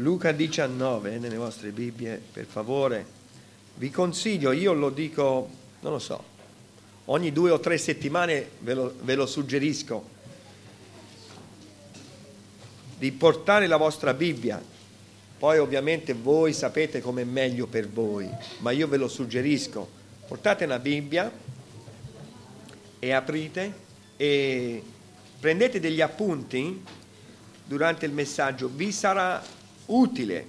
Luca 19 nelle vostre Bibbie, per favore. Vi consiglio, io lo dico, non lo so, ogni 2 o 3 settimane ve lo suggerisco, di portare la vostra Bibbia. Poi ovviamente voi sapete com'è meglio per voi, ma io ve lo suggerisco. Portate una Bibbia e aprite e prendete degli appunti durante il messaggio. Vi sarà utile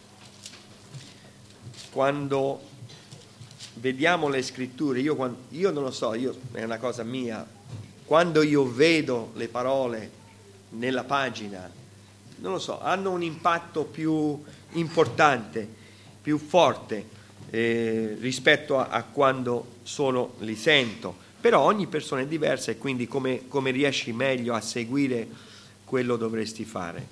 quando vediamo le scritture. Io non lo so, è una cosa mia, quando io vedo le parole nella pagina, non lo so, hanno un impatto più importante, più forte rispetto a quando solo li sento. Però ogni persona è diversa e quindi come riesci meglio a seguire quello dovresti fare.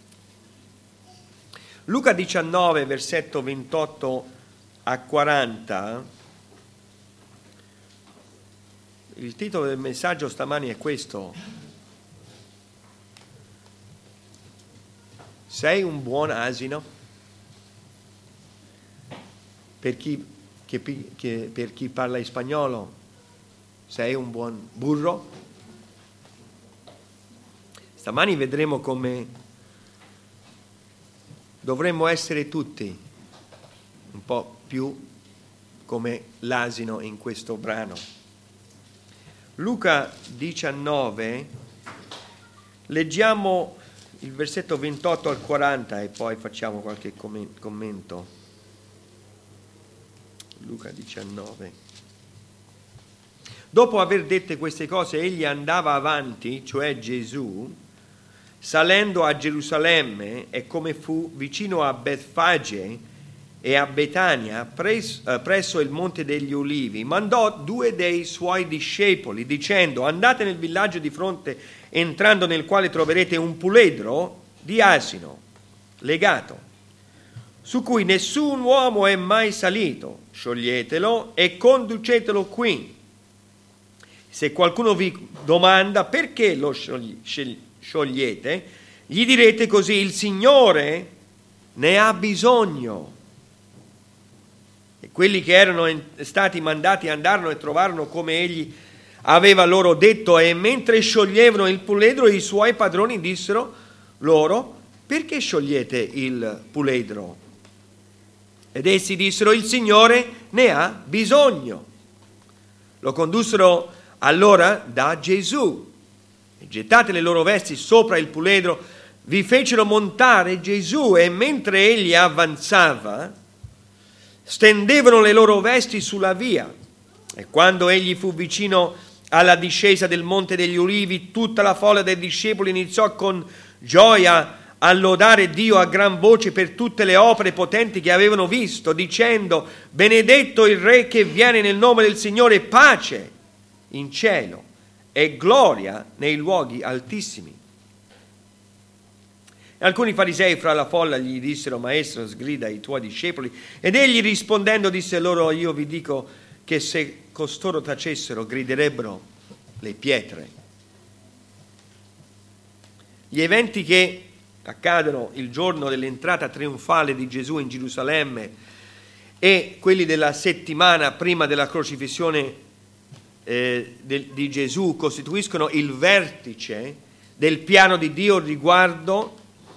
Luca 19, versetto 28 a 40, il titolo del messaggio stamani è questo: sei un buon asino? Per chi parla in spagnolo, sei un buon burro? Stamani vedremo come dovremmo essere tutti un po' più come l'asino in questo brano. Luca 19, leggiamo il versetto 28 al 40 e poi facciamo qualche commento. Luca 19. Dopo aver dette queste cose, egli andava avanti, cioè Gesù, salendo a Gerusalemme, e come fu vicino a Betfage e a Betania, presso il Monte degli Ulivi, mandò 2 dei suoi discepoli, dicendo: andate nel villaggio di fronte, entrando nel quale troverete un puledro di asino legato, su cui nessun uomo è mai salito. Scioglietelo e conducetelo qui. Se qualcuno vi domanda perché lo sciogliete, gli direte così: il Signore ne ha bisogno. E quelli che erano stati mandati andarono e trovarono come egli aveva loro detto, e mentre scioglievano il puledro i suoi padroni dissero loro: perché sciogliete il puledro? Ed essi dissero: il Signore ne ha bisogno. Lo condussero allora da Gesù e, gettate le loro vesti sopra il puledro, vi fecero montare Gesù, e mentre egli avanzava stendevano le loro vesti sulla via. E quando egli fu vicino alla discesa del Monte degli Ulivi, tutta la folla dei discepoli iniziò con gioia a lodare Dio a gran voce per tutte le opere potenti che avevano visto, dicendo: benedetto il Re che viene nel nome del Signore, pace in cielo e gloria nei luoghi altissimi. E alcuni farisei fra la folla gli dissero: Maestro, sgrida i tuoi discepoli. Ed egli rispondendo disse loro: io vi dico che se costoro tacessero, griderebbero le pietre. Gli eventi che accadono il giorno dell'entrata trionfale di Gesù in Gerusalemme e quelli della settimana prima della crocifissione di Gesù costituiscono il vertice del piano di Dio riguardo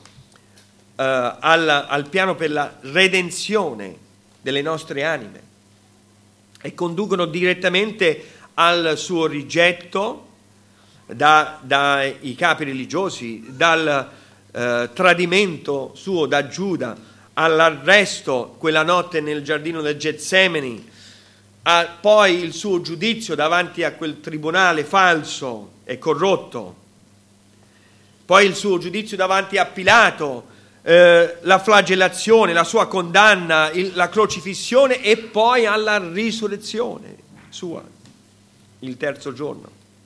al piano per la redenzione delle nostre anime, e conducono direttamente al suo rigetto dai capi religiosi, dal tradimento suo da Giuda, all'arresto quella notte nel giardino del Getsemani, poi il suo giudizio davanti a quel tribunale falso e corrotto, poi il suo giudizio davanti a Pilato, la flagellazione, la sua condanna, la crocifissione, e poi alla risurrezione sua il terzo giorno.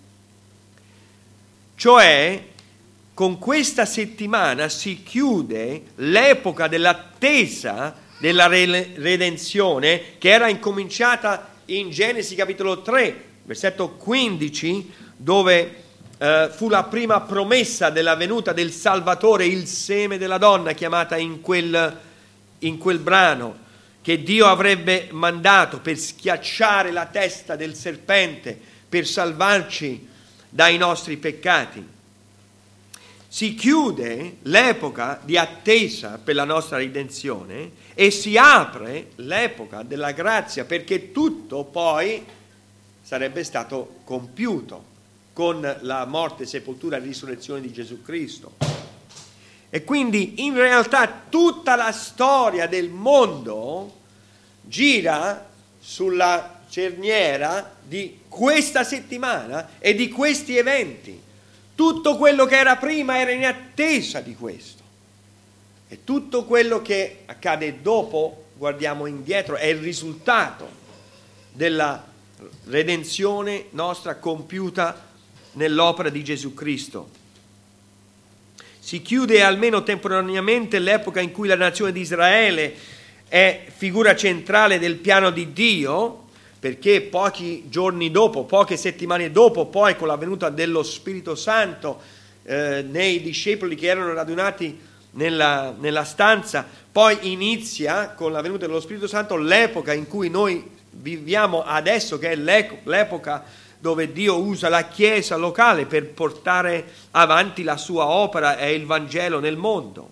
Cioè, con questa settimana si chiude l'epoca dell'attesa della redenzione, che era incominciata in Genesi capitolo 3, versetto 15, dove fu la prima promessa della venuta del Salvatore, il seme della donna, chiamata in quel brano, che Dio avrebbe mandato per schiacciare la testa del serpente, per salvarci dai nostri peccati. Si chiude l'epoca di attesa per la nostra redenzione e si apre l'epoca della grazia, perché tutto poi sarebbe stato compiuto con la morte, sepoltura e risurrezione di Gesù Cristo. E quindi in realtà tutta la storia del mondo gira sulla cerniera di questa settimana e di questi eventi. Tutto quello che era prima era in attesa di questo. E tutto quello che accade dopo, guardiamo indietro, è il risultato della redenzione nostra compiuta nell'opera di Gesù Cristo. Si chiude almeno temporaneamente l'epoca in cui la nazione di Israele è figura centrale del piano di Dio, perché pochi giorni dopo, poche settimane dopo, poi con la venuta dello Spirito Santo nei discepoli che erano radunati nella stanza, poi inizia con la venuta dello Spirito Santo l'epoca in cui noi viviamo adesso, che è l'epoca dove Dio usa la Chiesa locale per portare avanti la sua opera e il Vangelo nel mondo.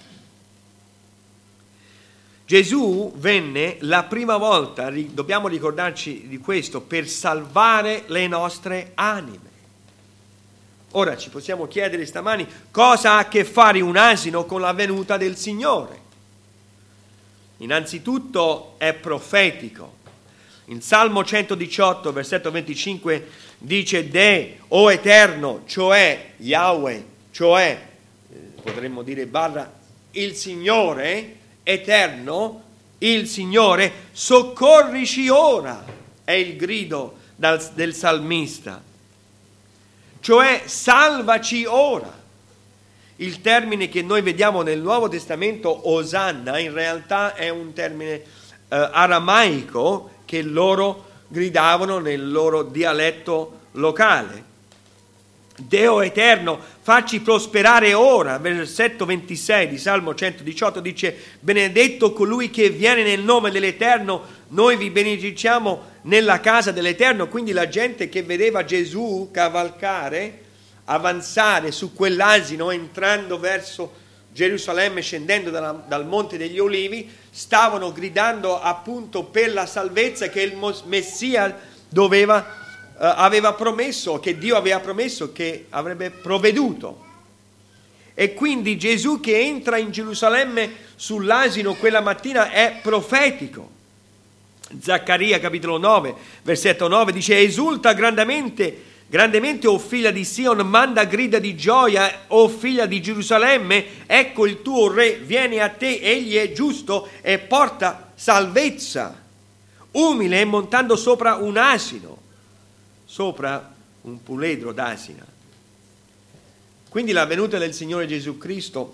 Gesù venne la prima volta, dobbiamo ricordarci di questo, per salvare le nostre anime. Ora ci possiamo chiedere stamani cosa ha a che fare un asino con la venuta del Signore. Innanzitutto è profetico. In Salmo 118, versetto 25, dice De, o Eterno, cioè Yahweh, cioè, potremmo dire barra, il Signore, Eterno, il Signore, soccorrici ora, è il grido del salmista. Cioè, salvaci ora. Il termine che noi vediamo nel Nuovo Testamento, Osanna, in realtà è un termine aramaico che loro gridavano nel loro dialetto locale. Deo eterno, facci prosperare ora. Versetto 26 di Salmo 118 dice: benedetto colui che viene nel nome dell'Eterno, noi vi benediciamo nella casa dell'Eterno. Quindi la gente che vedeva Gesù cavalcare, avanzare su quell'asino, entrando verso Gerusalemme, scendendo dal Monte degli Olivi, stavano gridando appunto per la salvezza che il Messia aveva promesso, che Dio aveva promesso, che avrebbe provveduto. E quindi Gesù che entra in Gerusalemme sull'asino quella mattina è profetico. Zaccaria capitolo 9 versetto 9 dice: esulta grandemente, o figlia di Sion, manda grida di gioia, o figlia di Gerusalemme, ecco il tuo re viene a te, egli è giusto e porta salvezza, umile e montando sopra un asino, sopra un puledro d'asina. Quindi la venuta del Signore Gesù Cristo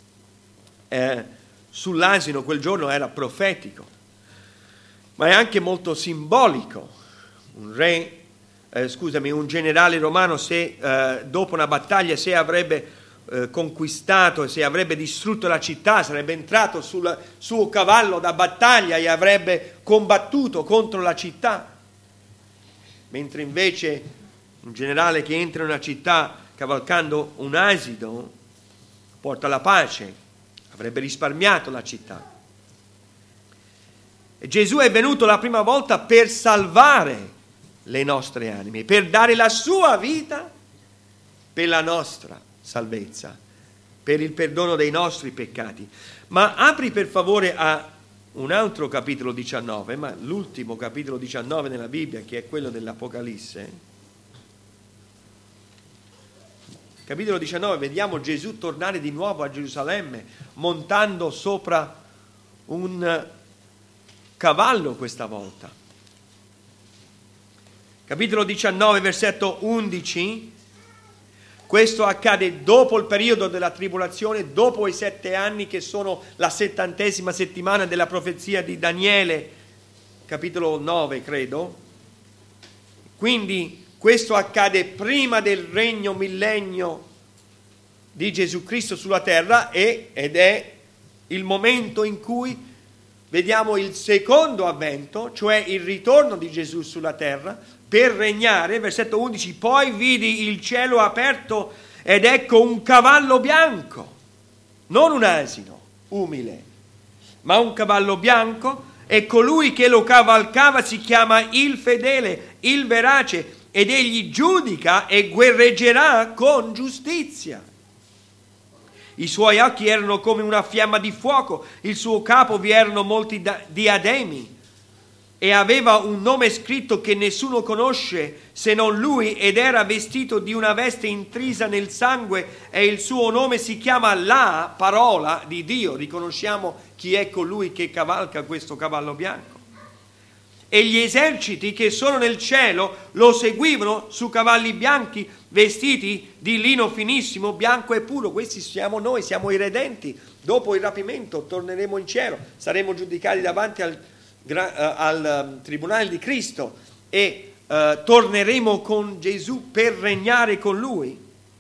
sull'asino quel giorno era profetico, ma è anche molto simbolico. Un generale romano, se dopo una battaglia, se avrebbe conquistato, se avrebbe distrutto la città, sarebbe entrato sul suo cavallo da battaglia e avrebbe combattuto contro la città. Mentre invece un generale che entra in una città cavalcando un asino porta la pace, avrebbe risparmiato la città. E Gesù è venuto la prima volta per salvare le nostre anime, per dare la sua vita per la nostra salvezza, per il perdono dei nostri peccati. Ma apri per favore a un altro capitolo 19, ma l'ultimo capitolo 19 nella Bibbia, che è quello dell'Apocalisse. Capitolo 19, vediamo Gesù tornare di nuovo a Gerusalemme, montando sopra un cavallo questa volta. Capitolo 19, versetto 11. Questo accade dopo il periodo della tribolazione, dopo i 7 anni che sono la 70ª settimana della profezia di Daniele, capitolo 9 credo. Quindi questo accade prima del regno millennio di Gesù Cristo sulla terra ed è il momento in cui vediamo il secondo avvento, cioè il ritorno di Gesù sulla terra per regnare. Versetto 11: poi vidi il cielo aperto ed ecco un cavallo bianco, non un asino umile, ma un cavallo bianco, e colui che lo cavalcava si chiama il fedele, il verace, ed egli giudica e guerreggerà con giustizia. I suoi occhi erano come una fiamma di fuoco, il suo capo vi erano molti diademi, e aveva un nome scritto che nessuno conosce se non lui, ed era vestito di una veste intrisa nel sangue, e il suo nome si chiama la parola di Dio. Riconosciamo chi è colui che cavalca questo cavallo bianco. E gli eserciti che sono nel cielo lo seguivano su cavalli bianchi, vestiti di lino finissimo, bianco e puro. Questi siamo noi, siamo i redenti. Dopo il rapimento torneremo in cielo, saremo giudicati davanti al tribunale di Cristo e torneremo con Gesù per regnare con Lui.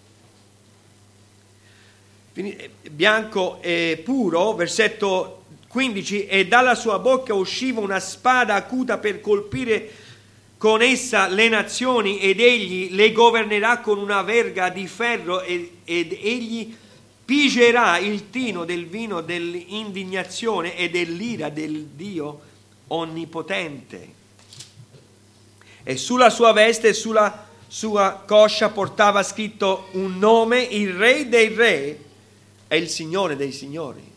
Bianco e puro, versetto 15: e dalla sua bocca usciva una spada acuta per colpire con essa le nazioni, ed egli le governerà con una verga di ferro, ed egli pigerà il tino del vino dell'indignazione e dell'ira del Dio onnipotente. E sulla sua veste e sulla sua coscia portava scritto un nome: il Re dei Re e il Signore dei Signori.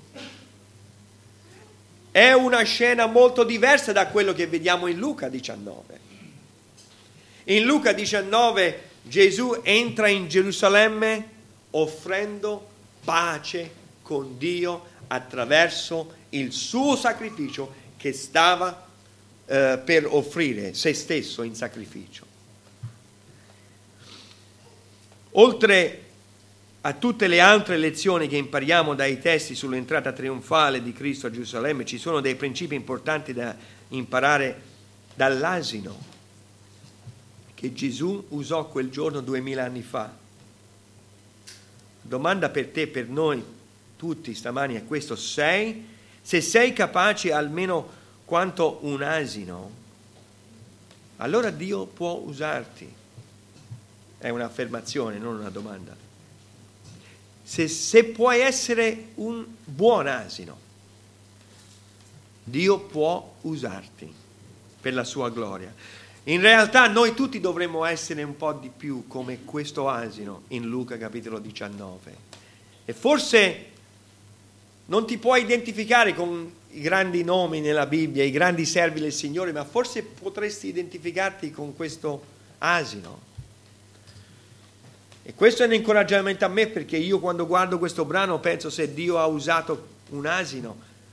È una scena molto diversa da quello che vediamo in Luca 19. In Luca 19 Gesù entra in Gerusalemme offrendo pace con Dio attraverso il suo sacrificio, che stava per offrire se stesso in sacrificio. Oltre a tutte le altre lezioni che impariamo dai testi sull'entrata trionfale di Cristo a Gerusalemme, ci sono dei principi importanti da imparare dall'asino che Gesù usò quel giorno 2000 anni fa. Domanda per te, per noi tutti stamani è questo: se sei capace almeno quanto un asino, allora Dio può usarti. È un'affermazione, non una domanda. Se puoi essere un buon asino, Dio può usarti per la sua gloria. In realtà noi tutti dovremmo essere un po' di più come questo asino in Luca capitolo 19. E forse non ti puoi identificare con i grandi nomi nella Bibbia, i grandi servi del Signore, ma forse potresti identificarti con questo asino. E questo è un incoraggiamento a me, perché io quando guardo questo brano penso: se Dio ha usato un asino,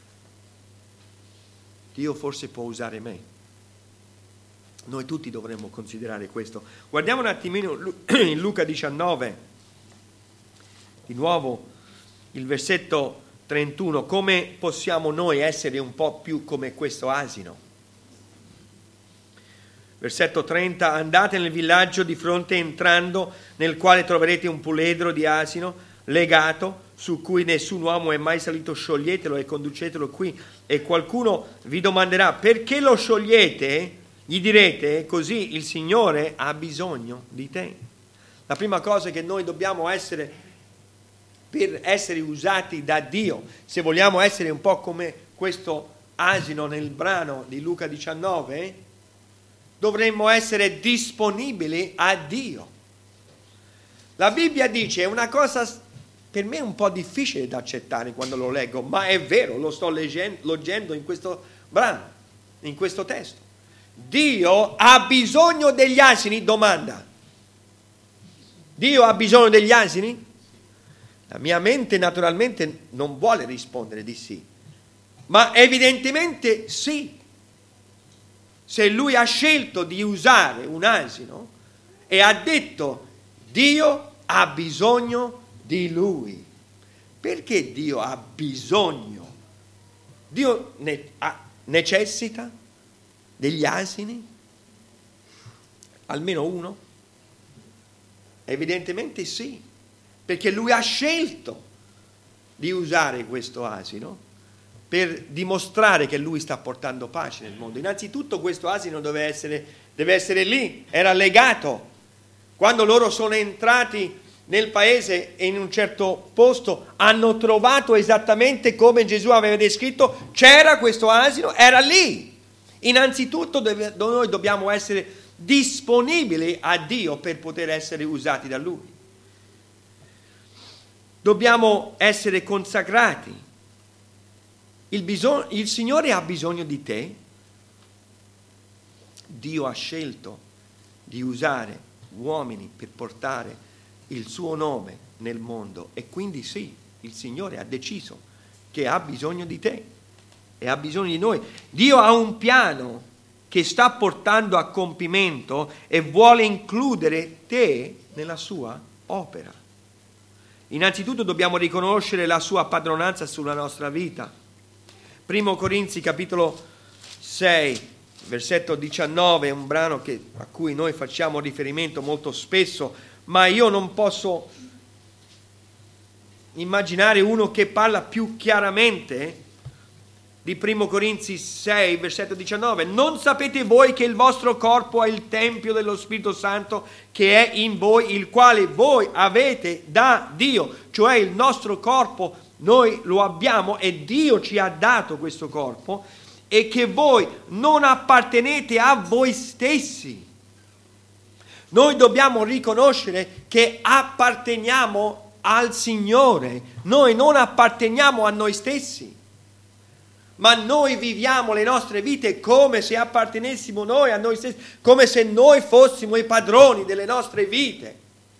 Dio forse può usare me. Noi tutti dovremmo considerare questo. Guardiamo un attimino in Luca 19, di nuovo il versetto 31, come possiamo noi essere un po' più come questo asino. Versetto 30: andate nel villaggio di fronte, entrando nel quale troverete un puledro di asino legato, su cui nessun uomo è mai salito. Scioglietelo e conducetelo qui. E qualcuno vi domanderà: perché lo sciogliete? Gli direte: così il Signore ha bisogno di te. La prima cosa che noi dobbiamo essere, per essere usati da Dio, se vogliamo essere un po' come questo asino nel brano di Luca 19, dovremmo essere disponibili a Dio. La Bibbia dice una cosa per me un po' difficile da accettare quando lo leggo, ma è vero, lo sto leggendo in questo brano, in questo testo. Dio ha bisogno degli asini? Domanda. Dio ha bisogno degli asini? La mia mente naturalmente non vuole rispondere di sì, ma evidentemente sì. Se lui ha scelto di usare un asino e ha detto: Dio ha bisogno di lui. Perché Dio ha bisogno? Dio necessita degli asini? Almeno uno? Evidentemente sì, perché lui ha scelto di usare questo asino per dimostrare che lui sta portando pace nel mondo. Innanzitutto questo asino deve essere lì, era legato. Quando loro sono entrati nel paese e in un certo posto hanno trovato esattamente come Gesù aveva descritto, c'era questo asino, era lì. Innanzitutto noi dobbiamo essere disponibili a Dio per poter essere usati da Lui. Dobbiamo essere consacrati. Il Signore ha bisogno di te. Dio ha scelto di usare uomini per portare il suo nome nel mondo e quindi sì, il Signore ha deciso che ha bisogno di te e ha bisogno di noi. Dio ha un piano che sta portando a compimento e vuole includere te nella sua opera. Innanzitutto dobbiamo riconoscere la sua padronanza sulla nostra vita. 1 Corinzi capitolo 6, versetto 19, è un brano a cui noi facciamo riferimento molto spesso, ma io non posso immaginare uno che parla più chiaramente di 1 Corinzi 6, versetto 19. Non sapete voi che il vostro corpo è il tempio dello Spirito Santo che è in voi, il quale voi avete da Dio, cioè il nostro corpo noi lo abbiamo e Dio ci ha dato questo corpo, e che voi non appartenete a voi stessi. Noi dobbiamo riconoscere che apparteniamo al Signore, noi non apparteniamo a noi stessi, ma noi viviamo le nostre vite come se appartenessimo noi a noi stessi, come se noi fossimo i padroni delle nostre vite.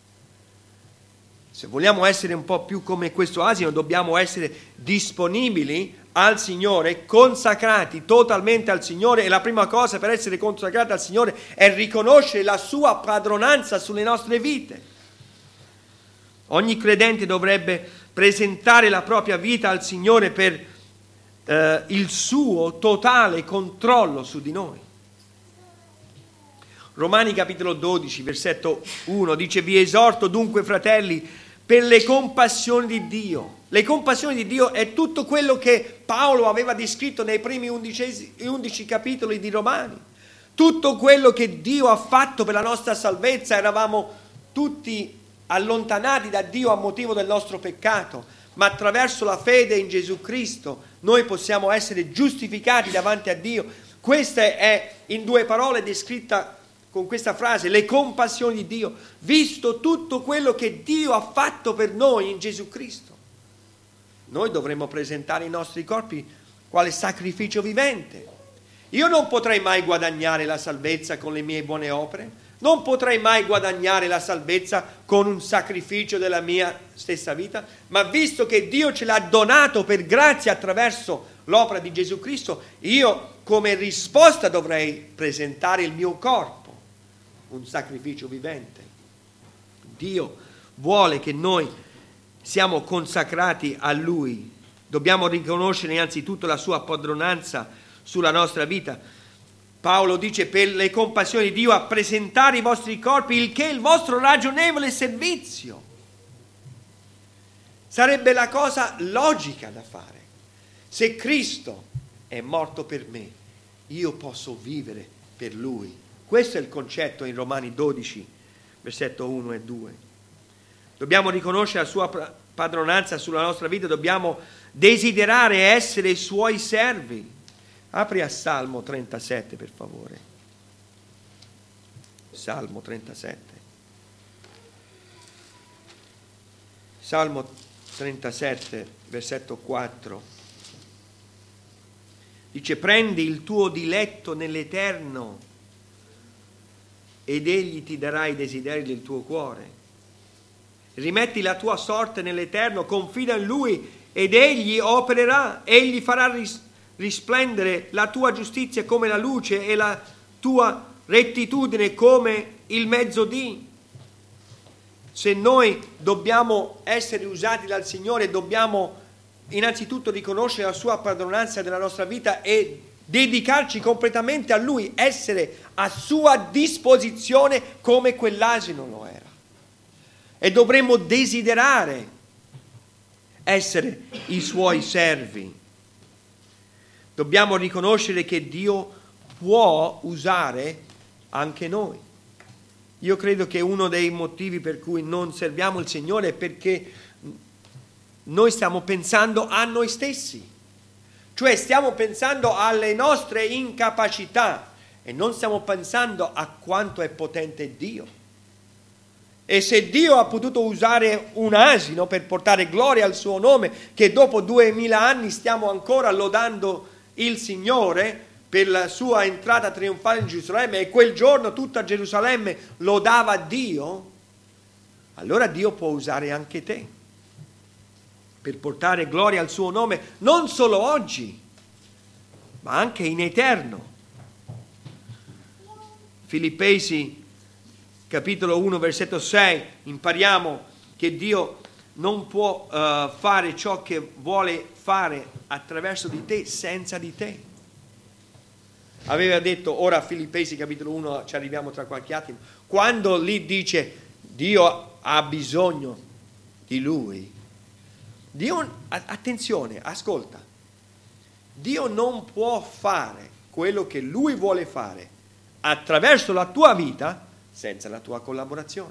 Se vogliamo essere un po' più come questo asino, dobbiamo essere disponibili al Signore, consacrati totalmente al Signore, e la prima cosa per essere consacrati al Signore è riconoscere la sua padronanza sulle nostre vite. Ogni credente dovrebbe presentare la propria vita al Signore per il suo totale controllo su di noi. Romani capitolo 12, versetto 1 dice: vi esorto dunque, fratelli, per le compassioni di Dio. Le compassioni di Dio è tutto quello che Paolo aveva descritto nei primi 11 capitoli di Romani. Tutto quello che Dio ha fatto per la nostra salvezza. Eravamo tutti allontanati da Dio a motivo del nostro peccato, ma attraverso la fede in Gesù Cristo noi possiamo essere giustificati davanti a Dio. Questa è, in due parole, descritta con questa frase: le compassioni di Dio, visto tutto quello che Dio ha fatto per noi in Gesù Cristo. Noi dovremmo presentare i nostri corpi quale sacrificio vivente. Io non potrei mai guadagnare la salvezza con le mie buone opere, non potrei mai guadagnare la salvezza con un sacrificio della mia stessa vita, ma visto che Dio ce l'ha donato per grazia attraverso l'opera di Gesù Cristo, io come risposta dovrei presentare il mio corpo, un sacrificio vivente. Dio vuole che noi siamo consacrati a Lui. Dobbiamo riconoscere innanzitutto la sua padronanza sulla nostra vita. Paolo dice: per le compassioni di Dio, a presentare i vostri corpi, il che è il vostro ragionevole servizio. Sarebbe la cosa logica da fare. Se Cristo è morto per me, io posso vivere per Lui. Questo è il concetto in Romani 12, versetto 1 e 2. Dobbiamo riconoscere la sua padronanza sulla nostra vita, dobbiamo desiderare essere i suoi servi. Apri a Salmo 37, per favore. Salmo 37. Salmo 37, versetto 4. Dice: prendi il tuo diletto nell'Eterno ed egli ti darà i desideri del tuo cuore. Rimetti la tua sorte nell'Eterno, confida in Lui ed egli opererà, egli farà risplendere la tua giustizia come la luce e la tua rettitudine come il mezzodì. Se noi dobbiamo essere usati dal Signore, dobbiamo innanzitutto riconoscere la sua padronanza della nostra vita e dedicarci completamente a Lui, essere a sua disposizione come quell'asino lo era. e dovremmo desiderare essere i suoi servi. Dobbiamo riconoscere che Dio può usare anche noi. Io credo che uno dei motivi per cui non serviamo il Signore è perché noi stiamo pensando a noi stessi, cioè stiamo pensando alle nostre incapacità e non stiamo pensando a quanto è potente Dio. E se Dio ha potuto usare un asino per portare gloria al suo nome, che dopo 2000 anni stiamo ancora lodando il Signore per la sua entrata trionfale in Gerusalemme, e quel giorno tutta Gerusalemme lodava Dio, allora Dio può usare anche te per portare gloria al suo nome, non solo oggi, ma anche in eterno. Filippesi capitolo 1 versetto 6, impariamo che Dio non può fare ciò che vuole fare attraverso di te senza di te. Aveva detto, ora Filippesi capitolo 1, ci arriviamo tra qualche attimo, quando lì dice Dio ha bisogno di lui, Dio, attenzione, ascolta, Dio non può fare quello che lui vuole fare attraverso la tua vita senza la tua collaborazione.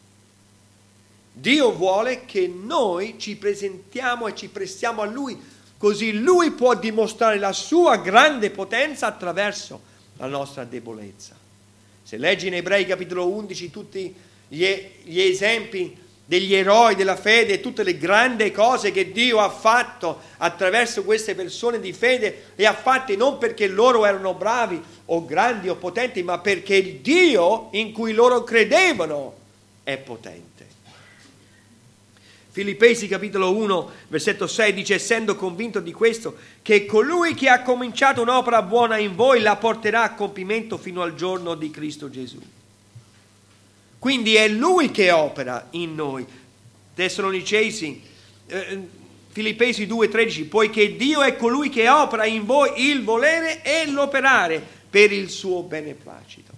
Dio vuole che noi ci presentiamo e ci prestiamo a Lui, così Lui può dimostrare la sua grande potenza attraverso la nostra debolezza. Se leggi in Ebrei capitolo 11 tutti gli esempi degli eroi della fede e tutte le grandi cose che Dio ha fatto attraverso queste persone di fede, e ha fatte non perché loro erano bravi o grandi o potenti, ma perché il Dio in cui loro credevano è potente. Filippesi capitolo 1 versetto 6 dice, essendo convinto di questo, che colui che ha cominciato un'opera buona in voi la porterà a compimento fino al giorno di Cristo Gesù. Quindi è Lui che opera in noi. Tessalonicesi, Filippesi 2,13, poiché Dio è colui che opera in voi il volere e l'operare per il suo beneplacito.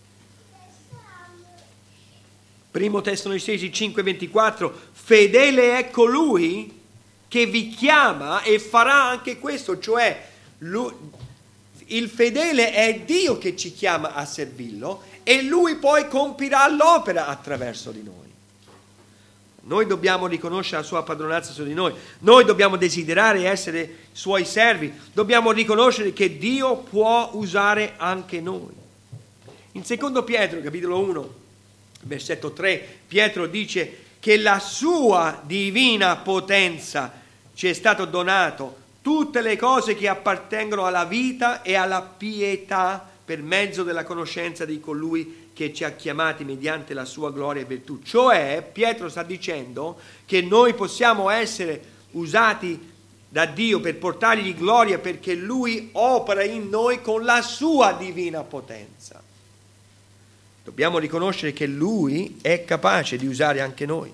Primo Tessalonicesi 5,24, fedele è colui che vi chiama e farà anche questo, cioè il fedele è Dio che ci chiama a servirlo e Lui poi compirà l'opera attraverso di noi. Noi dobbiamo riconoscere la sua padronanza su di noi, noi dobbiamo desiderare essere suoi servi, dobbiamo riconoscere che Dio può usare anche noi. In secondo Pietro, capitolo 1, versetto 3, Pietro dice che la sua divina potenza ci è stato donato tutte le cose che appartengono alla vita e alla pietà per mezzo della conoscenza di colui che ci ha chiamati mediante la sua gloria e virtù. Cioè, Pietro sta dicendo che noi possiamo essere usati da Dio per portargli gloria perché Lui opera in noi con la sua divina potenza. Dobbiamo riconoscere che Lui è capace di usare anche noi.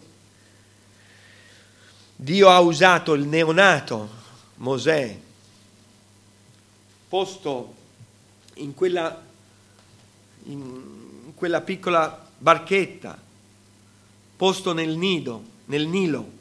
Dio ha usato il neonato Mosè, posto in quella piccola barchetta, posto nel Nilo,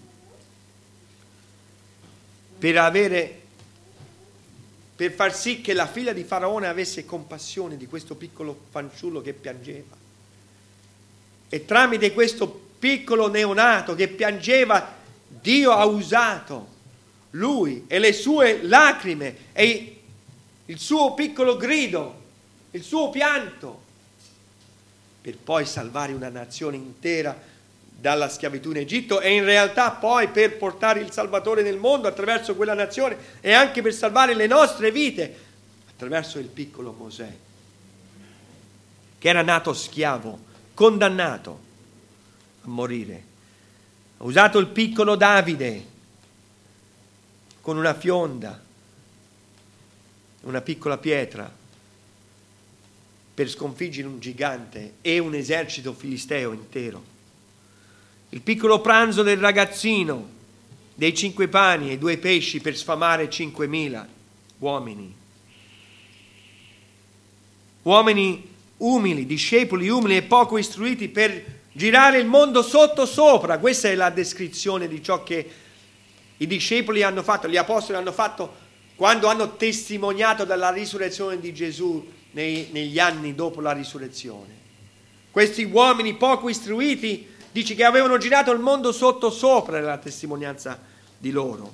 per far sì che la figlia di Faraone avesse compassione di questo piccolo fanciullo che piangeva. E tramite questo piccolo neonato che piangeva, Dio ha usato lui e le sue lacrime e il suo piccolo grido, il suo pianto, per poi salvare una nazione intera dalla schiavitù in Egitto e in realtà poi per portare il Salvatore nel mondo attraverso quella nazione e anche per salvare le nostre vite attraverso il piccolo Mosè, che era nato schiavo, condannato a morire. Ha usato il piccolo Davide con una fionda, una piccola pietra, per sconfiggere un gigante e un esercito filisteo intero. Il piccolo pranzo del ragazzino, dei 5 pani e 2 pesci per sfamare 5.000 uomini. Uomini umili, discepoli umili e poco istruiti per girare il mondo sotto sopra. Questa è la descrizione di ciò che i discepoli hanno fatto, gli apostoli hanno fatto quando hanno testimoniato della risurrezione di Gesù negli anni dopo la risurrezione. Questi uomini poco istruiti, dice che avevano girato il mondo sotto sopra nella testimonianza di loro.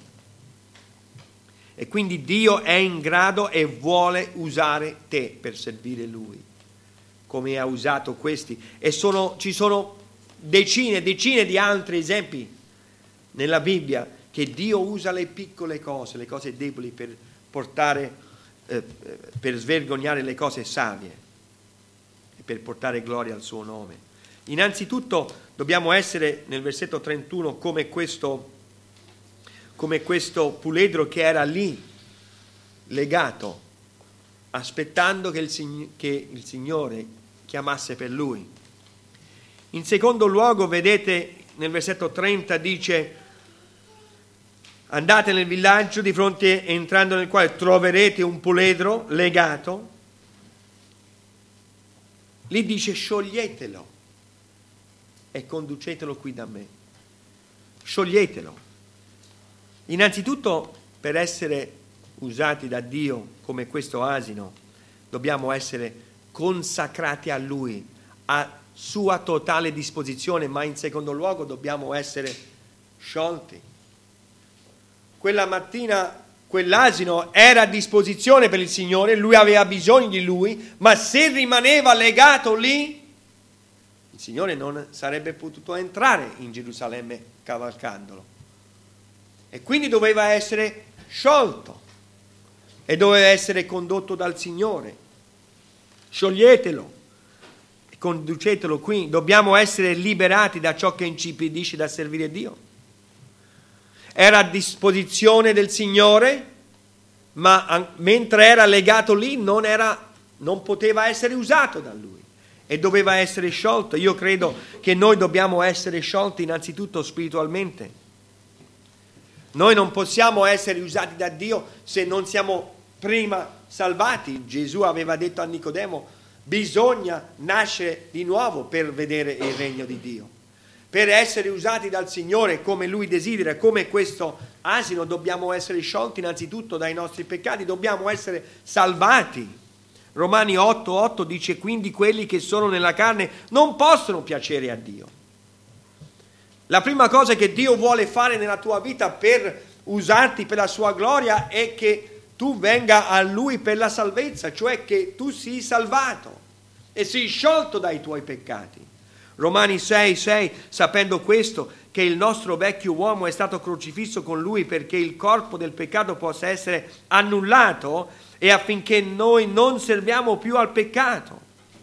E quindi Dio è in grado e vuole usare te per servire Lui, come ha usato questi. E ci sono decine e decine di altri esempi nella Bibbia che Dio usa le piccole cose, le cose deboli per per svergognare le cose savie e per portare gloria al suo nome. Innanzitutto dobbiamo essere, nel versetto 31, come questo puledro che era lì, legato, aspettando che il Signore chiamasse per lui. In secondo luogo, vedete, nel versetto 30 dice: andate nel villaggio di fronte, entrando nel quale troverete un puledro legato. Lì dice: scioglietelo e conducetelo qui da me. Scioglietelo. Innanzitutto, per essere usati da Dio come questo asino, dobbiamo essere consacrati a Lui, a sua totale disposizione, ma in secondo luogo dobbiamo essere sciolti. Quella mattina quell'asino era a disposizione per il Signore, lui aveva bisogno di lui, ma se rimaneva legato lì, il Signore non sarebbe potuto entrare in Gerusalemme cavalcandolo. E quindi doveva essere sciolto e doveva essere condotto dal Signore. Scioglietelo e conducetelo qui. Dobbiamo essere liberati da ciò che ci impedisce da servire Dio. Era a disposizione del Signore, ma mentre era legato lì non poteva essere usato da Lui e doveva essere sciolto. Io credo che noi dobbiamo essere sciolti innanzitutto spiritualmente. Noi non possiamo essere usati da Dio se non siamo prima salvati. Gesù aveva detto a Nicodemo: bisogna nascere di nuovo per vedere il regno di Dio. Per essere usati dal Signore come Lui desidera, come questo asino, dobbiamo essere sciolti innanzitutto dai nostri peccati, dobbiamo essere salvati. Romani 8:8 dice: quindi quelli che sono nella carne non possono piacere a Dio. La prima cosa che Dio vuole fare nella tua vita per usarti per la sua gloria è che tu venga a Lui per la salvezza, cioè che tu sii salvato e sii sciolto dai tuoi peccati. Romani 6:6, sapendo questo, che il nostro vecchio uomo è stato crocifisso con Lui perché il corpo del peccato possa essere annullato e affinché noi non serviamo più al peccato.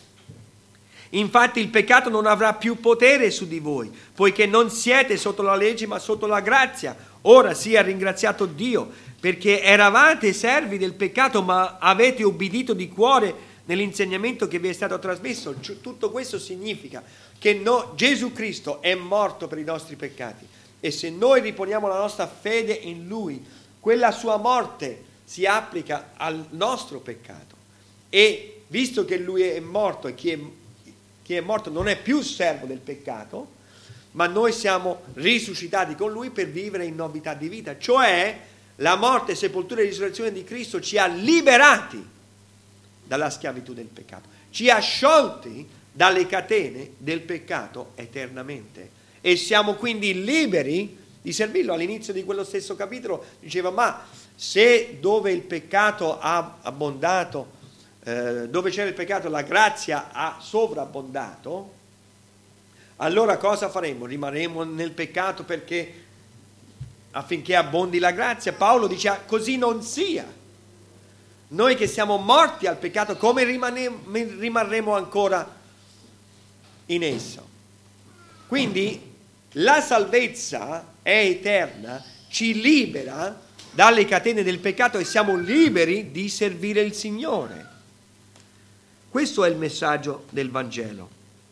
Infatti il peccato non avrà più potere su di voi, poiché non siete sotto la legge ma sotto la grazia. Ora sia ringraziato Dio, perché eravate servi del peccato ma avete obbedito di cuore nell'insegnamento che vi è stato trasmesso. Tutto questo significa che Gesù Cristo è morto per i nostri peccati e se noi riponiamo la nostra fede in Lui, quella sua morte si applica al nostro peccato. E visto che Lui è morto e chi è morto non è più servo del peccato, ma noi siamo risuscitati con Lui per vivere in novità di vita. Cioè la morte, sepoltura e risurrezione di Cristo ci ha liberati dalla schiavitù del peccato, ci ha sciolti dalle catene del peccato eternamente e siamo quindi liberi di servirlo. All'inizio di quello stesso capitolo diceva: ma se dove il peccato ha abbondato, dove c'era il peccato la grazia ha sovrabbondato, allora cosa faremo? Rimarremo nel peccato affinché abbondi la grazia? Paolo dice: così non sia. Noi che siamo morti al peccato, come rimarremo ancora in esso? Quindi la salvezza è eterna, ci libera dalle catene del peccato e siamo liberi di servire il Signore. Questo è il messaggio del Vangelo.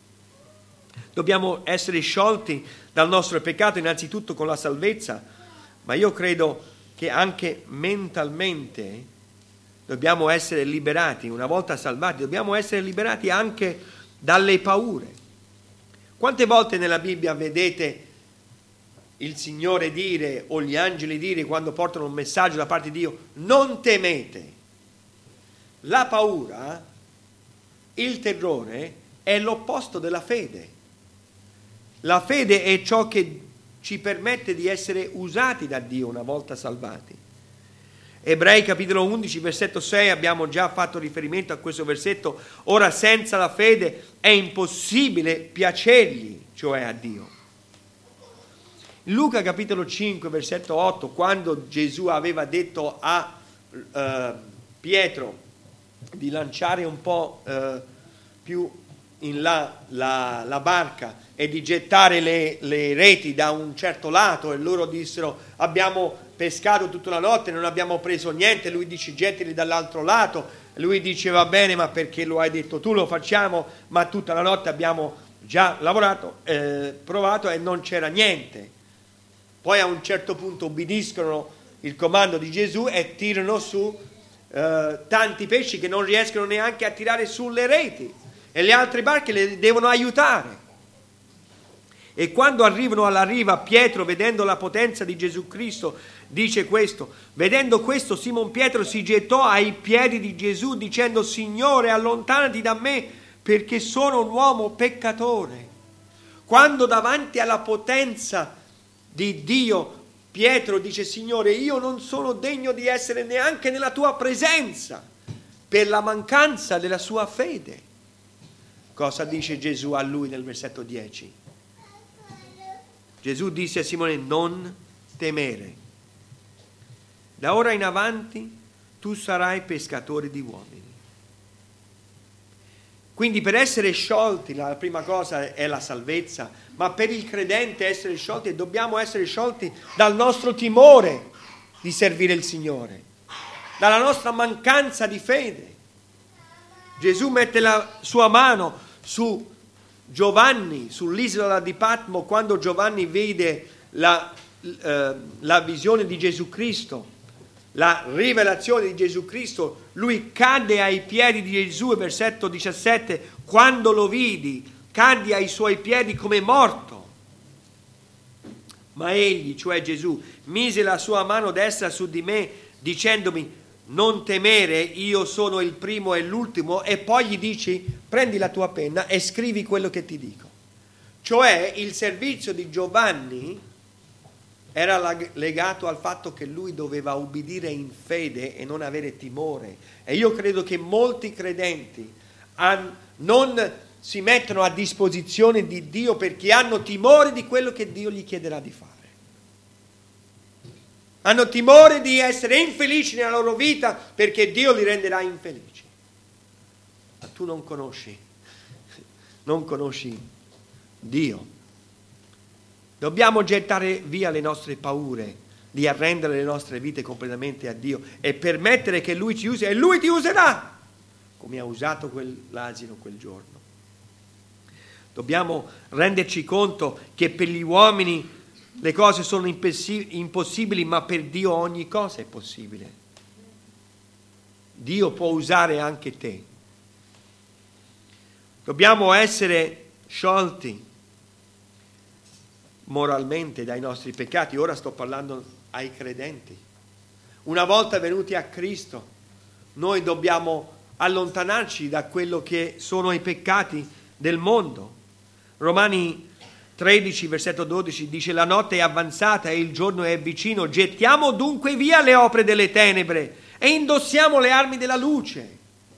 Dobbiamo essere sciolti dal nostro peccato innanzitutto con la salvezza, ma io credo che anche mentalmente dobbiamo essere liberati. Una volta salvati dobbiamo essere liberati anche dalle paure. Quante volte nella Bibbia vedete il Signore dire o gli angeli dire quando portano un messaggio da parte di Dio: non temete? La paura, il terrore è l'opposto della fede. La fede è ciò che ci permette di essere usati da Dio una volta salvati. Ebrei capitolo 11 versetto 6, abbiamo già fatto riferimento a questo versetto: ora senza la fede è impossibile piacergli, cioè a Dio. Luca capitolo 5 versetto 8, quando Gesù aveva detto a Pietro di lanciare un po' più in là la barca e di gettare le reti da un certo lato, e loro dissero: abbiamo pescato tutta la notte, non abbiamo preso niente. Lui dice: gettili dall'altro lato. Lui dice: va bene, ma perché lo hai detto tu lo facciamo, ma tutta la notte abbiamo già lavorato, provato e non c'era niente. Poi a un certo punto obbediscono il comando di Gesù e tirano su tanti pesci che non riescono neanche a tirare sulle reti, e le altre barche le devono aiutare. E quando arrivano alla riva, Pietro, vedendo la potenza di Gesù Cristo, dice questo: vedendo questo, Simon Pietro si gettò ai piedi di Gesù dicendo: Signore, allontanati da me, perché sono un uomo peccatore. Quando davanti alla potenza di Dio Pietro dice: Signore, io non sono degno di essere neanche nella tua presenza, per la mancanza della sua fede. Cosa dice Gesù a lui nel versetto 10? Gesù disse a Simone: non temere, da ora in avanti tu sarai pescatore di uomini. Quindi per essere sciolti la prima cosa è la salvezza, ma per il credente essere sciolti dobbiamo essere sciolti dal nostro timore di servire il Signore, dalla nostra mancanza di fede. Gesù mette la sua mano su Giovanni, sull'isola di Patmo, quando Giovanni vede la visione di Gesù Cristo, la rivelazione di Gesù Cristo. Lui cadde ai piedi di Gesù, versetto 17, quando lo vidi, cadde ai suoi piedi come morto. Ma egli, cioè Gesù, mise la sua mano destra su di me, dicendomi: non temere, io sono il primo e l'ultimo. E poi gli dici: prendi la tua penna e scrivi quello che ti dico. Cioè il servizio di Giovanni era legato al fatto che lui doveva ubbidire in fede e non avere timore. E io credo che molti credenti non si mettono a disposizione di Dio perché hanno timore di quello che Dio gli chiederà di fare. Hanno timore di essere infelici nella loro vita perché Dio li renderà infelici. Ma tu non conosci Dio. Dobbiamo gettare via le nostre paure di arrendere le nostre vite completamente a Dio e permettere che Lui ci usi, e Lui ti userà come ha usato quell'asino quel giorno. Dobbiamo renderci conto che per gli uomini le cose sono impossibili, ma per Dio ogni cosa è possibile. Dio può usare anche te. Dobbiamo essere sciolti moralmente dai nostri peccati. Ora sto parlando ai credenti. Una volta venuti a Cristo, noi dobbiamo allontanarci da quello che sono i peccati del mondo. Romani 13, versetto 12 dice: la notte è avanzata e il giorno è vicino, gettiamo dunque via le opere delle tenebre e indossiamo le armi della luce.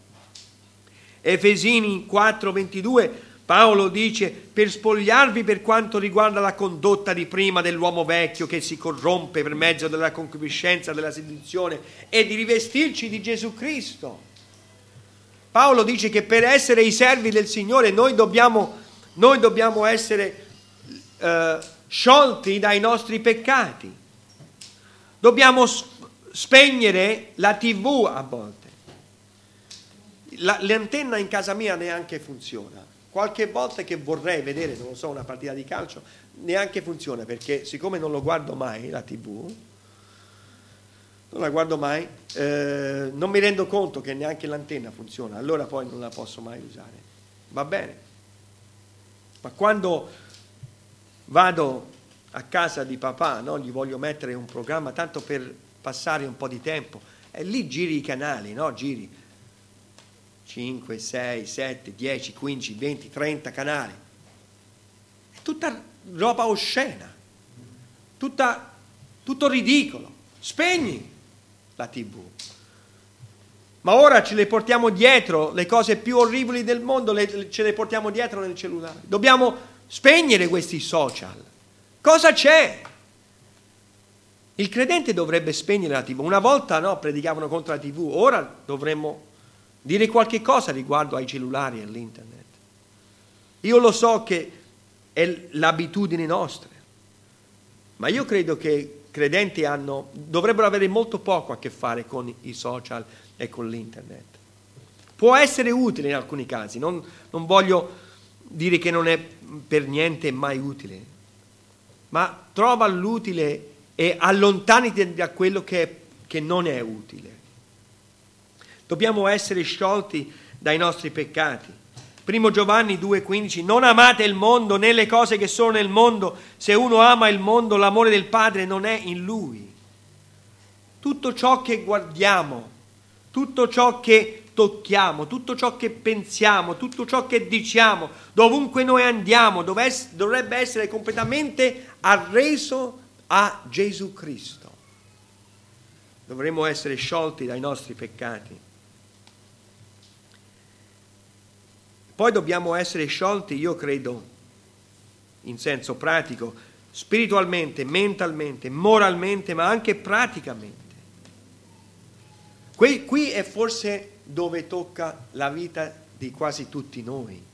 Efesini 4, 22 Paolo dice: per spogliarvi per quanto riguarda la condotta di prima dell'uomo vecchio che si corrompe per mezzo della concupiscenza, della seduzione, e di rivestirci di Gesù Cristo. Paolo dice che per essere i servi del Signore noi dobbiamo essere sciolti dai nostri peccati. Dobbiamo spegnere la TV a volte. L'antenna in casa mia neanche funziona. Qualche volta che vorrei vedere, non lo so, una partita di calcio, neanche funziona, perché siccome non lo guardo mai, la TV, non la guardo mai, non mi rendo conto che neanche l'antenna funziona, allora poi non la posso mai usare. Va bene. Ma quando vado a casa di papà, no, gli voglio mettere un programma tanto per passare un po' di tempo, e lì giri i canali, no? Giri 5, 6, 7, 10, 15, 20, 30 canali. È tutta roba oscena, tutto ridicolo. Spegni la TV. Ma ora ce le portiamo dietro, le cose più orribili del mondo ce le portiamo dietro nel cellulare. Dobbiamo spegnere questi social. Cosa c'è? Il credente dovrebbe spegnere la TV. Una volta no, predicavano contro la TV, ora dovremmo dire qualche cosa riguardo ai cellulari e all'internet. Io lo so che è l'abitudine nostra, ma io credo che credenti dovrebbero avere molto poco a che fare con i social e con l'internet. Può essere utile in alcuni casi, non voglio dire che non è per niente mai utile, ma trova l'utile e allontaniti da quello che non è utile. Dobbiamo essere sciolti dai nostri peccati. 1 Giovanni 2,15: non amate il mondo né le cose che sono nel mondo. Se uno ama il mondo, l'amore del Padre non è in lui. Tutto ciò che guardiamo, tutto ciò che tocchiamo, tutto ciò che pensiamo, tutto ciò che diciamo, dovunque noi andiamo, dovrebbe essere completamente arreso a Gesù Cristo. Dovremmo essere sciolti dai nostri peccati. Poi dobbiamo essere sciolti, io credo, in senso pratico, spiritualmente, mentalmente, moralmente, ma anche praticamente. Qui è forse dove tocca la vita di quasi tutti noi,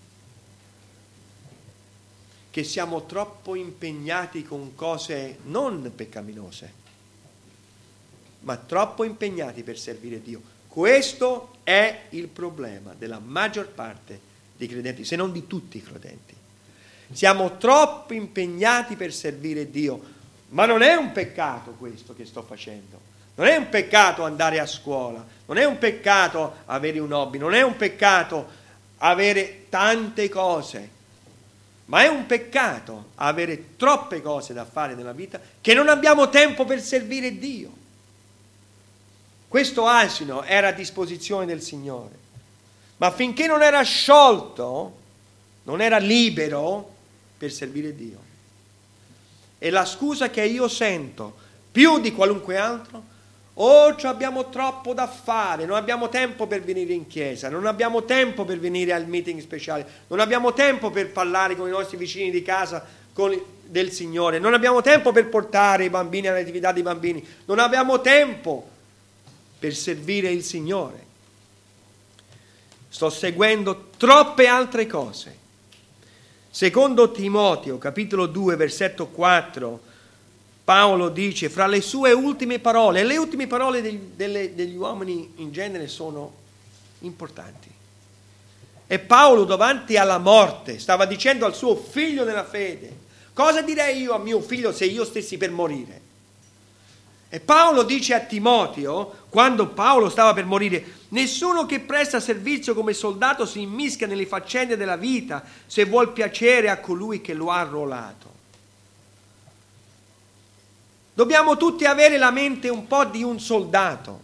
che siamo troppo impegnati con cose non peccaminose, ma troppo impegnati per servire Dio. Questo è il problema della maggior parte dei credenti, se non di tutti i credenti. Siamo troppo impegnati per servire Dio, ma non è un peccato questo che sto facendo. Non è un peccato andare a scuola, non è un peccato avere un hobby, non è un peccato avere tante cose, ma è un peccato avere troppe cose da fare nella vita che non abbiamo tempo per servire Dio. Questo asino era a disposizione del Signore, ma finché non era sciolto, non era libero per servire Dio. E la scusa che io sento più di qualunque altro: abbiamo troppo da fare, non abbiamo tempo per venire in chiesa, non abbiamo tempo per venire al meeting speciale, non abbiamo tempo per parlare con i nostri vicini di casa del Signore, non abbiamo tempo per portare i bambini alle attività dei bambini, non abbiamo tempo per servire il Signore. Sto seguendo troppe altre cose. Secondo Timoteo, capitolo 2, versetto 4, Paolo dice: fra le sue ultime parole, e le ultime parole degli uomini in genere sono importanti. E Paolo, davanti alla morte, stava dicendo al suo figlio nella fede: cosa direi io a mio figlio se io stessi per morire? E Paolo dice a Timoteo, quando Paolo stava per morire: nessuno che presta servizio come soldato si immischia nelle faccende della vita se vuol piacere a colui che lo ha arruolato. Dobbiamo tutti avere la mente un po' di un soldato.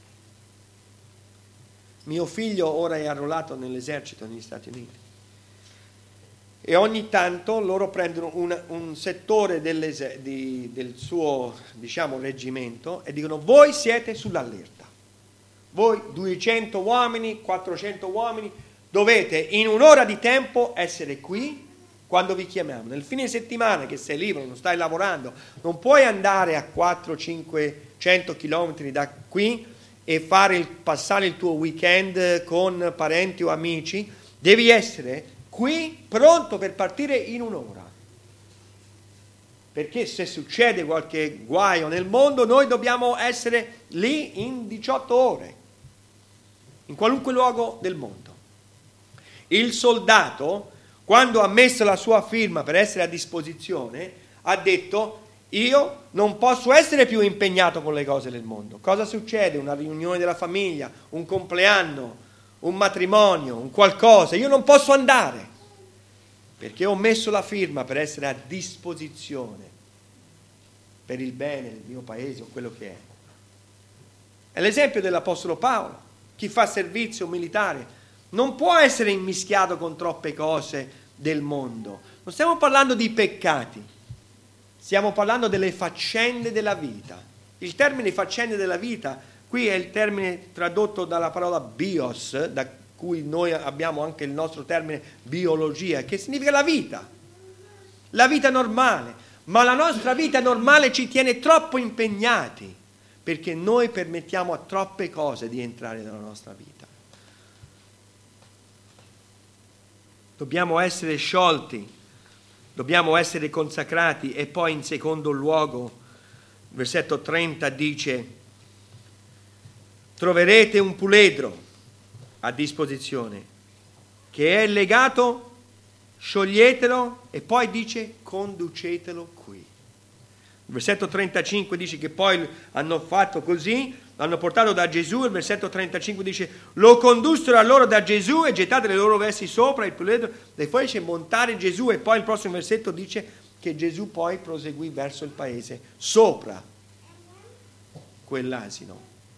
Mio figlio ora è arruolato nell'esercito negli Stati Uniti. E ogni tanto loro prendono un settore del suo, reggimento e dicono: voi siete sull'allerta. Voi 200 uomini, 400 uomini, dovete in un'ora di tempo essere qui quando vi chiamiamo. Nel fine settimana che sei libero, non stai lavorando, non puoi andare a 400-500 chilometri da qui e passare il tuo weekend con parenti o amici. Devi essere qui pronto per partire in un'ora, perché se succede qualche guaio nel mondo noi dobbiamo essere lì in 18 ore, in qualunque luogo del mondo. Il soldato, quando ha messo la sua firma per essere a disposizione, ha detto: io non posso essere più impegnato con le cose del mondo. Cosa succede? Una riunione della famiglia, un compleanno, un matrimonio, un qualcosa, io non posso andare, perché ho messo la firma per essere a disposizione per il bene del mio paese o quello che è. È l'esempio dell'Apostolo Paolo. Chi fa servizio militare non può essere immischiato con troppe cose del mondo. Non stiamo parlando di peccati, stiamo parlando delle faccende della vita. Il termine faccende della vita qui è il termine tradotto dalla parola bios, da cui noi abbiamo anche il nostro termine biologia, che significa la vita normale. Ma la nostra vita normale ci tiene troppo impegnati, perché noi permettiamo a troppe cose di entrare nella nostra vita. Dobbiamo essere sciolti, dobbiamo essere consacrati. E poi in secondo luogo, versetto 30 dice: troverete un puledro a disposizione che è legato, scioglietelo, e poi dice conducetelo qui. Il versetto 35 dice che poi hanno fatto così, l'hanno portato da Gesù. Il versetto 35 dice: lo condussero allora da Gesù e gettate le loro vesti sopra il puledro, e poi dice montare Gesù. E poi il prossimo versetto dice che Gesù poi proseguì verso il paese sopra quell'asino.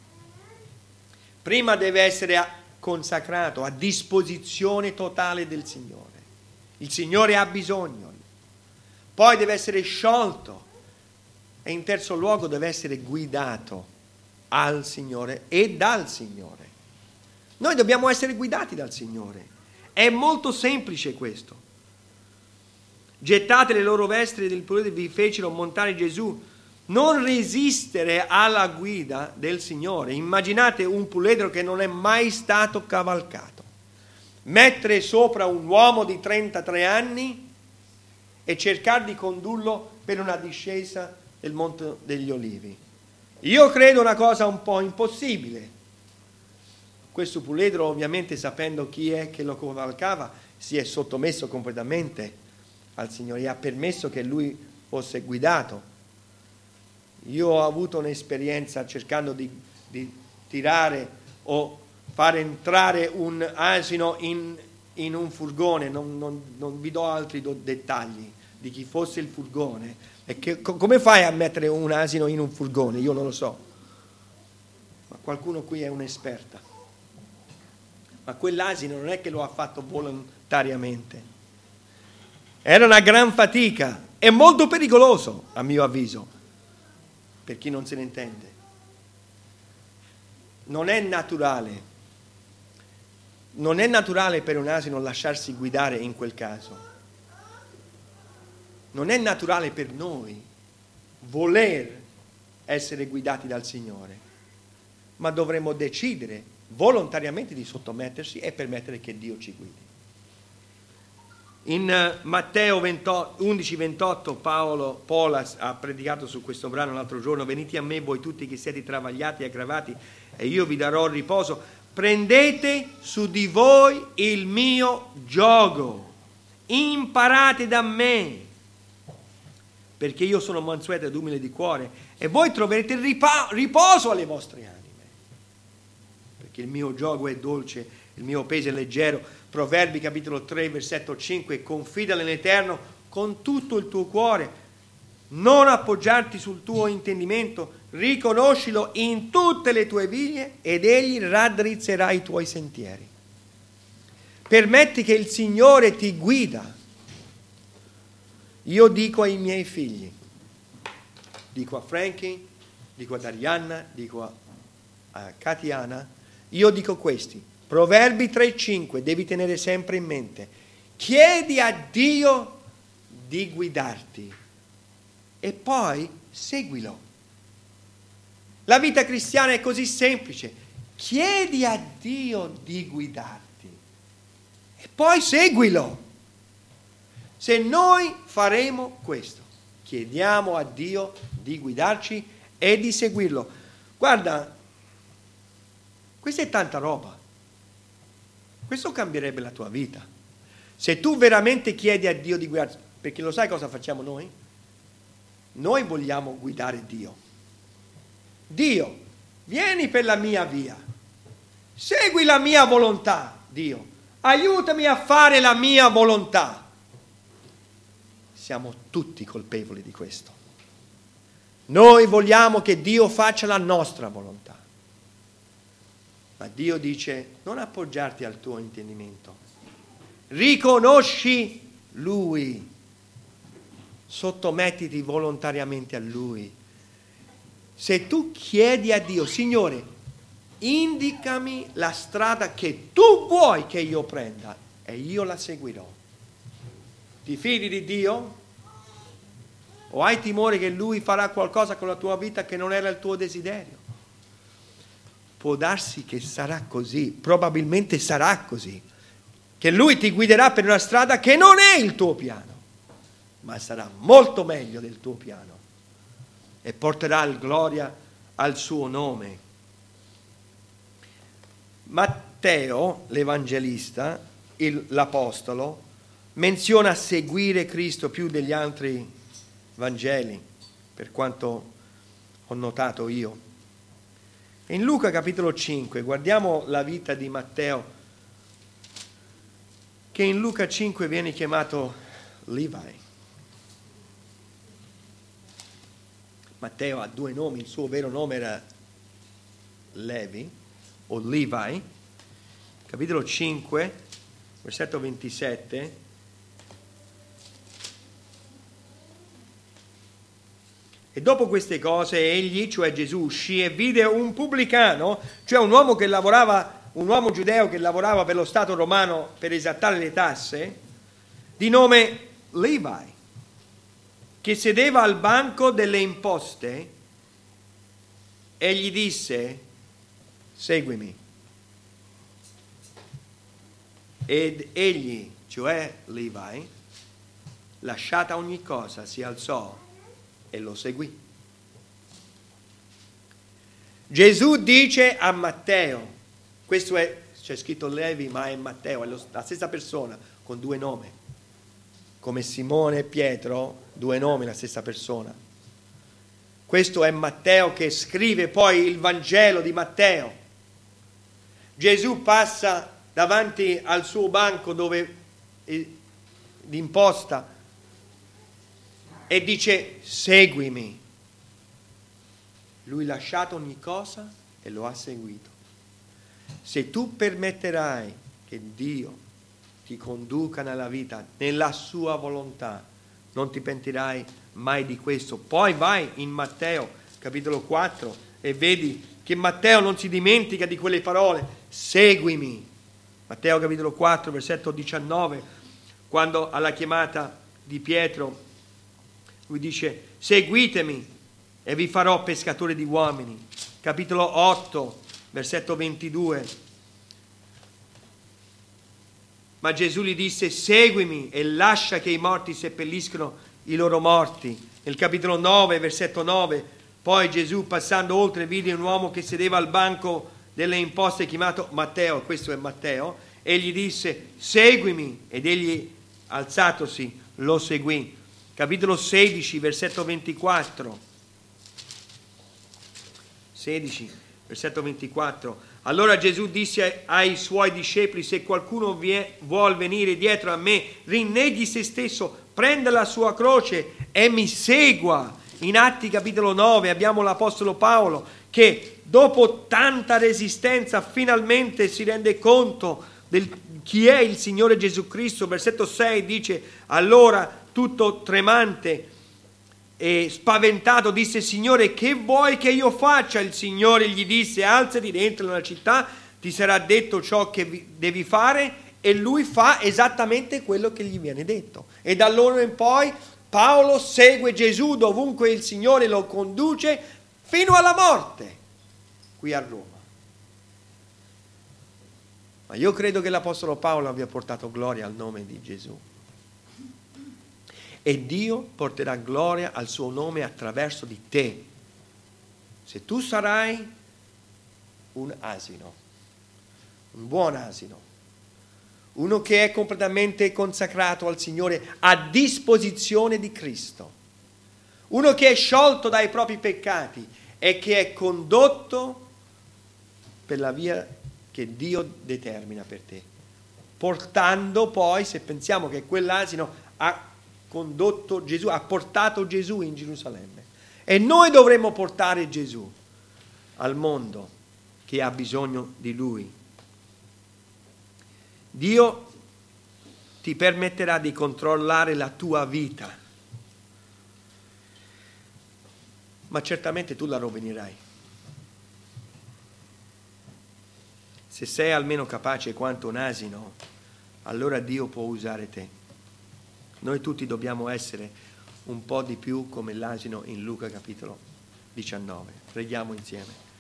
Prima deve essere consacrato, a disposizione totale del Signore. Il Signore ha bisogno. Poi deve essere sciolto. E in terzo luogo deve essere guidato al Signore e dal Signore. Noi dobbiamo essere guidati dal Signore. È molto semplice questo. Gettate le loro vesti del puledro, vi fecero montare Gesù. Non resistere alla guida del Signore. Immaginate un puledro che non è mai stato cavalcato. Mettere sopra un uomo di 33 anni e cercare di condurlo per una discesa del Monte degli Olivi. Io credo una cosa un po' impossibile. Questo puledro, ovviamente, sapendo chi è che lo cavalcava, si è sottomesso completamente al Signore e ha permesso che lui fosse guidato. Io ho avuto un'esperienza cercando di tirare o far entrare un asino in un furgone. Non vi do altri dettagli di chi fosse il furgone. E come fai a mettere un asino in un furgone? Io non lo so. Ma qualcuno qui è un'esperta. Ma quell'asino non è che lo ha fatto volontariamente. Era una gran fatica. È molto pericoloso, a mio avviso, per chi non se ne intende. Non è naturale per un asino lasciarsi guidare in quel caso. Non è naturale per noi voler essere guidati dal Signore, ma dovremmo decidere volontariamente di sottomettersi e permettere che Dio ci guidi. In Matteo 11:28 Paolo ha predicato su questo brano l'altro giorno: venite a me voi tutti che siete travagliati e aggravati e io vi darò riposo. Prendete su di voi il mio giogo, imparate da me, perché io sono mansueto ed umile di cuore, e voi troverete riposo alle vostre anime, perché il mio giogo è dolce, il mio peso è leggero. Proverbi capitolo 3 versetto 5: confida nell'Eterno con tutto il tuo cuore, non appoggiarti sul tuo intendimento, riconoscilo in tutte le tue vie ed egli raddrizzerà i tuoi sentieri. Permetti che il Signore ti guida. Io dico ai miei figli, dico a Frankie, dico ad Arianna, dico a Katiana, io dico questi: Proverbi 3:5 devi tenere sempre in mente. Chiedi a Dio di guidarti e poi seguilo. La vita cristiana è così semplice. Chiedi a Dio di guidarti e poi seguilo. Se noi faremo questo, chiediamo a Dio di guidarci e di seguirlo. Guarda, questa è tanta roba. Questo cambierebbe la tua vita. Se tu veramente chiedi a Dio di guidarti, perché lo sai cosa facciamo noi? Noi vogliamo guidare Dio. Dio, vieni per la mia via. Segui la mia volontà, Dio. Aiutami a fare la mia volontà. siamo tutti colpevoli di questo. Noi vogliamo che Dio faccia la nostra volontà. Ma Dio dice: non appoggiarti al tuo intendimento. Riconosci Lui. Sottomettiti volontariamente a Lui. Se tu chiedi a Dio: Signore, indicami la strada che tu vuoi che io prenda e io la seguirò. Ti fidi di Dio? O hai timore che Lui farà qualcosa con la tua vita che non era il tuo desiderio? Può darsi che sarà così, probabilmente sarà così, che Lui ti guiderà per una strada che non è il tuo piano, ma sarà molto meglio del tuo piano e porterà gloria al suo nome. Matteo, l'Evangelista, l'Apostolo, menziona seguire Cristo più degli altri Vangeli, per quanto ho notato io. In Luca capitolo 5, guardiamo la vita di Matteo, che in Luca 5 viene chiamato Levi. Matteo ha due nomi, il suo vero nome era Levi o Levi. Capitolo 5, versetto 27. E dopo queste cose egli, cioè Gesù, uscì e vide un pubblicano, cioè un uomo giudeo che lavorava per lo Stato romano per esattare le tasse, di nome Levi, che sedeva al banco delle imposte, e gli disse: seguimi. Ed egli, cioè Levi, lasciata ogni cosa, si alzò e lo seguì. Gesù dice a Matteo, c'è scritto Levi, ma è Matteo, è la stessa persona con due nomi, come Simone e Pietro, due nomi, la stessa persona. Questo è Matteo che scrive poi il Vangelo di Matteo. Gesù passa davanti al suo banco d'imposta e dice: seguimi. Lui lasciato ogni cosa e lo ha seguito. Se tu permetterai che Dio ti conduca nella vita, nella sua volontà, non ti pentirai mai di questo. Poi vai in Matteo capitolo 4 e vedi che Matteo non si dimentica di quelle parole: seguimi. Matteo capitolo 4 versetto 19, quando alla chiamata di Pietro lui dice: seguitemi e vi farò pescatori di uomini. Capitolo 8 versetto 22. Ma Gesù gli disse: seguimi e lascia che i morti seppelliscono i loro morti. Nel capitolo 9 versetto 9, poi Gesù, passando oltre, vide un uomo che sedeva al banco delle imposte chiamato Matteo, questo è Matteo, e gli disse: seguimi, ed egli, alzatosi, lo seguì. Capitolo 16 versetto 24. 16 versetto 24. Allora Gesù disse ai suoi discepoli: se qualcuno vuol venire dietro a me, rinneghi se stesso, prenda la sua croce e mi segua. In Atti capitolo 9 abbiamo l'Apostolo Paolo che dopo tanta resistenza finalmente si rende conto di chi è il Signore Gesù Cristo. Versetto 6 dice: allora tutto tremante e spaventato disse: Signore, che vuoi che io faccia? Il Signore gli disse: alzati, entra nella città, ti sarà detto ciò che devi fare. E lui fa esattamente quello che gli viene detto. E da allora in poi Paolo segue Gesù dovunque il Signore lo conduce, fino alla morte qui a Roma. Ma io credo che l'Apostolo Paolo abbia portato gloria al nome di Gesù. E Dio porterà gloria al suo nome attraverso di te. Se tu sarai un asino, un buon asino, uno che è completamente consacrato al Signore, a disposizione di Cristo, uno che è sciolto dai propri peccati e che è condotto per la via che Dio determina per te, portando poi, se pensiamo che quell'asino ha condotto Gesù, ha portato Gesù in Gerusalemme. E noi dovremmo portare Gesù al mondo che ha bisogno di Lui. Dio ti permetterà di controllare la tua vita, ma certamente tu la rovinerai. Se sei almeno capace quanto un asino, allora Dio può usare te. Noi tutti dobbiamo essere un po' di più come l'asino in Luca capitolo 19. Preghiamo insieme.